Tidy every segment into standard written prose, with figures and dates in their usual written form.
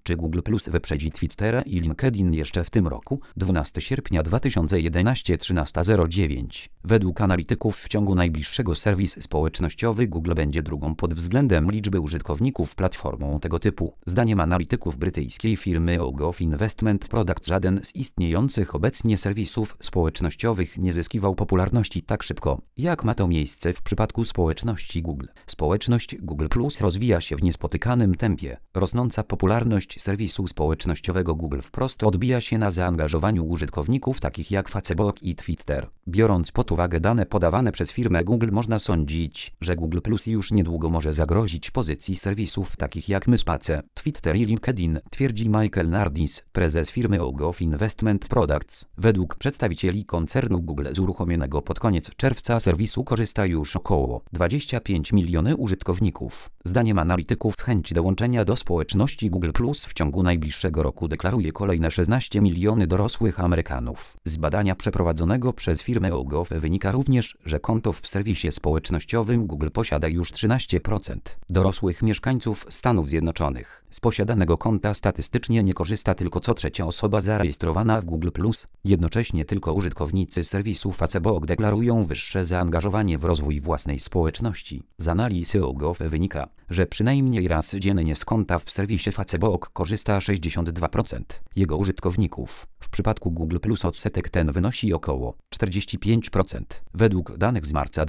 Czy Google Plus wyprzedzi Twittera i LinkedIn jeszcze w tym roku? 12 sierpnia 2011 13:09. Według analityków w ciągu najbliższego serwis społecznościowy Google będzie drugą pod względem liczby użytkowników platformą tego typu. Zdaniem analityków brytyjskiej firmy OGOF Investment Products żaden z istniejących obecnie serwisów społecznościowych nie zyskiwał popularności tak szybko, jak ma to miejsce w przypadku społeczności Google. Społeczność Google Plus rozwija się w niespotykanym tempie. Rosnąca popularność serwisu społecznościowego Google wprost odbija się na zaangażowaniu użytkowników takich jak Facebook i Twitter. Biorąc pod uwagę dane podawane przez firmę Google, można sądzić, że Google Plus już niedługo może zagrozić pozycji serwisów takich jak Myspace, Twitter i LinkedIn, twierdzi Michael Nardis, prezes firmy OGOF Investment Products. Według przedstawicieli koncernu Google z uruchomionego pod koniec czerwca serwisu korzysta już około 25 miliony użytkowników. Zdaniem analityków chęć dołączenia do społeczności Google Plus w ciągu najbliższego roku deklaruje kolejne 16 miliony dorosłych Amerykanów. Z badania przeprowadzonego przez firmę OGOF wynika również, że konto w serwisie społecznościowym Google posiada już 13% dorosłych mieszkańców Stanów Zjednoczonych. Z posiadanego konta statystycznie nie korzysta tylko co trzecia osoba zarejestrowana w Google Plus. Jednocześnie tylko użytkownicy serwisu Facebook deklarują wyższe zaangażowanie w rozwój własnej społeczności. Z analizy OGOF wynika, że przynajmniej raz dziennie z konta w serwisie Facebook korzysta 62% jego użytkowników. W przypadku Google Plus odsetek ten wynosi około 45%. Według danych z marca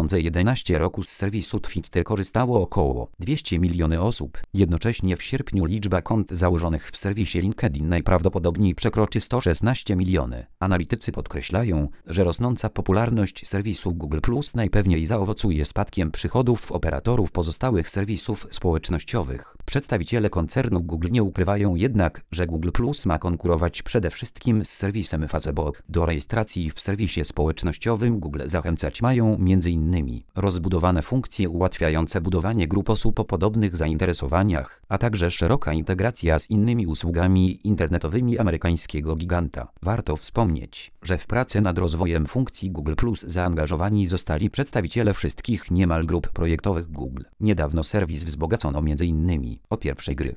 2011 roku z serwisu Twitter korzystało około 200 miliony osób. Jednocześnie w sierpniu liczba kont założonych w serwisie LinkedIn najprawdopodobniej przekroczy 116 miliony. Analitycy podkreślają, że rosnąca popularność serwisu Google Plus najpewniej zaowocuje spadkiem przychodów operatorów pozostałych serwisów społecznościowych. Przedstawiciele koncernu Google nie ukrywają jednak, że Google Plus ma konkurować przede wszystkim z serwisem Facebook. Do rejestracji w serwisie społecznościowym Google zachęcać mają m.in. rozbudowane funkcje ułatwiające budowanie grup osób o podobnych zainteresowaniach, a także szeroka integracja z innymi usługami internetowymi amerykańskiego giganta. Warto wspomnieć, że w pracę nad rozwojem funkcji Google Plus zaangażowani zostali przedstawiciele wszystkich niemal grup projektowych Google. Niedawno serwis wzbogacono m.in. o pierwszej gry